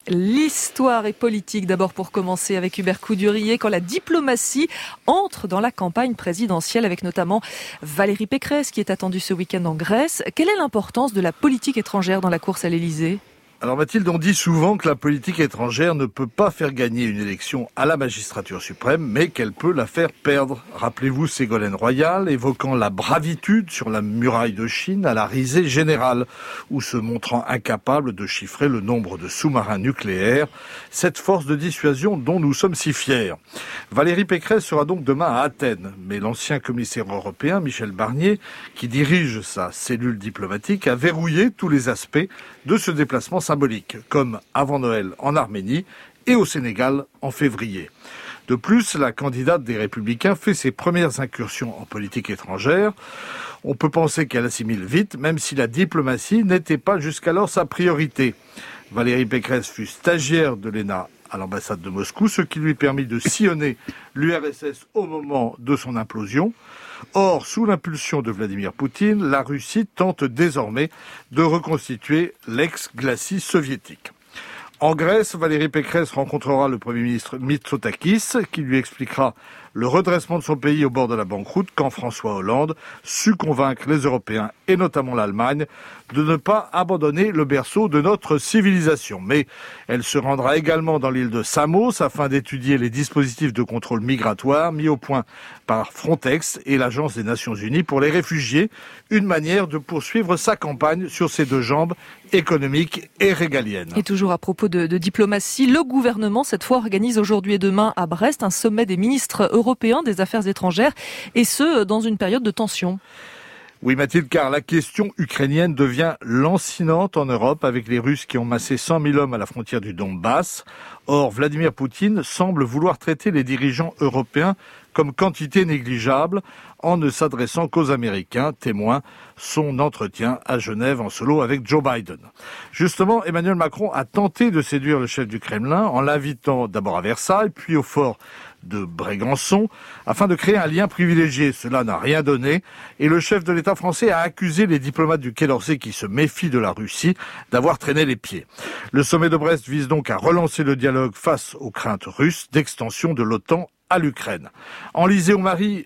L'histoire est politique d'abord pour commencer avec Hubert Coudurier, quand la diplomatie entre dans la campagne présidentielle avec notamment Valérie Pécresse qui est attendue ce week-end en Grèce. Quelle est l'importance de la politique étrangère dans la course à l'Élysée ? Alors Mathilde, on dit souvent que la politique étrangère ne peut pas faire gagner une élection à la magistrature suprême, mais qu'elle peut la faire perdre. Rappelez-vous Ségolène Royal évoquant la bravitude sur la muraille de Chine à la risée générale, ou se montrant incapable de chiffrer le nombre de sous-marins nucléaires, cette force de dissuasion dont nous sommes si fiers. Valérie Pécresse sera donc demain à Athènes, mais l'ancien commissaire européen Michel Barnier, qui dirige sa cellule diplomatique, a verrouillé tous les aspects de ce déplacement symbolique, comme avant Noël en Arménie et au Sénégal en février. De plus, la candidate des Républicains fait ses premières incursions en politique étrangère. On peut penser qu'elle assimile vite, même si la diplomatie n'était pas jusqu'alors sa priorité. Valérie Pécresse fut stagiaire de l'ENA à l'ambassade de Moscou, ce qui lui permit de sillonner l'URSS au moment de son implosion. Or, sous l'impulsion de Vladimir Poutine, la Russie tente désormais de reconstituer l'ex-glacis soviétique. En Grèce, Valérie Pécresse rencontrera le Premier ministre Mitsotakis, qui lui expliquera le redressement de son pays au bord de la banqueroute quand François Hollande sut convaincre les Européens, et notamment l'Allemagne, de ne pas abandonner le berceau de notre civilisation. Mais elle se rendra également dans l'île de Samos afin d'étudier les dispositifs de contrôle migratoire mis au point par Frontex et l'Agence des Nations Unies pour les réfugiés, une manière de poursuivre sa campagne sur ses deux jambes, économiques et régaliennes. Et toujours à propos de diplomatie, le gouvernement cette fois organise aujourd'hui et demain à Brest un sommet des ministres européens des Affaires étrangères, et ce, dans une période de tension. Oui Mathilde, car la question ukrainienne devient lancinante en Europe avec les Russes qui ont massé 100 000 hommes à la frontière du Donbass. Or, Vladimir Poutine semble vouloir traiter les dirigeants européens comme quantité négligeable en ne s'adressant qu'aux Américains, témoin son entretien à Genève en solo avec Joe Biden. Justement, Emmanuel Macron a tenté de séduire le chef du Kremlin en l'invitant d'abord à Versailles, puis au fort de Brégançon, afin de créer un lien privilégié. Cela n'a rien donné, et le chef de l'État français a accusé les diplomates du Quai d'Orsay qui se méfient de la Russie d'avoir traîné les pieds. Le sommet de Brest vise donc à relancer le dialogue face aux craintes russes d'extension de l'OTAN à l'Ukraine. Enlisé au Mali,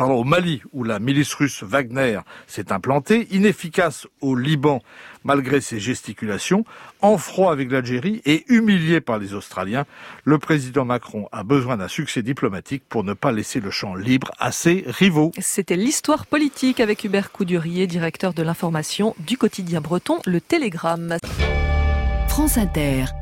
où la milice russe Wagner s'est implantée, inefficace au Liban malgré ses gesticulations, en froid avec l'Algérie et humilié par les Australiens, le président Macron a besoin d'un succès diplomatique pour ne pas laisser le champ libre à ses rivaux. C'était l'histoire politique avec Hubert Coudurier, directeur de l'information du quotidien breton Le Télégramme. France Inter.